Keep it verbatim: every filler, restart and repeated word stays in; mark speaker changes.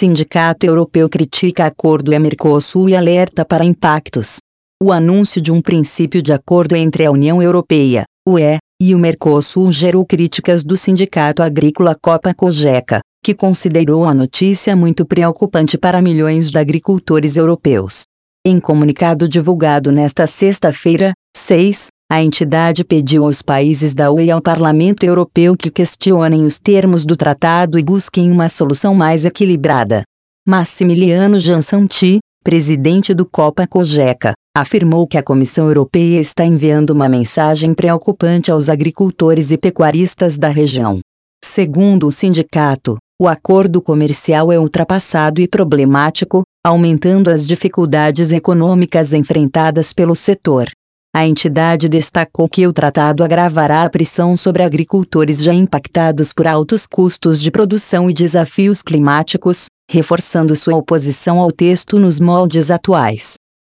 Speaker 1: Sindicato Europeu critica acordo E Mercosul e alerta para impactos. O anúncio de um princípio de acordo entre a União Europeia, U E, e o Mercosul gerou críticas do Sindicato Agrícola Copa-Cogeca, que considerou a notícia muito preocupante para milhões de agricultores europeus. Em comunicado divulgado nesta sexta-feira, seis, a entidade pediu aos países da U E e ao Parlamento Europeu que questionem os termos do tratado e busquem uma solução mais equilibrada. Massimiliano Jansanti, presidente do Copa-Cogeca, afirmou que a Comissão Europeia está enviando uma mensagem preocupante aos agricultores e pecuaristas da região. Segundo o sindicato, o acordo comercial é ultrapassado e problemático, aumentando as dificuldades econômicas enfrentadas pelo setor. A entidade destacou que o tratado agravará a pressão sobre agricultores já impactados por altos custos de produção e desafios climáticos, reforçando sua oposição ao texto nos moldes atuais.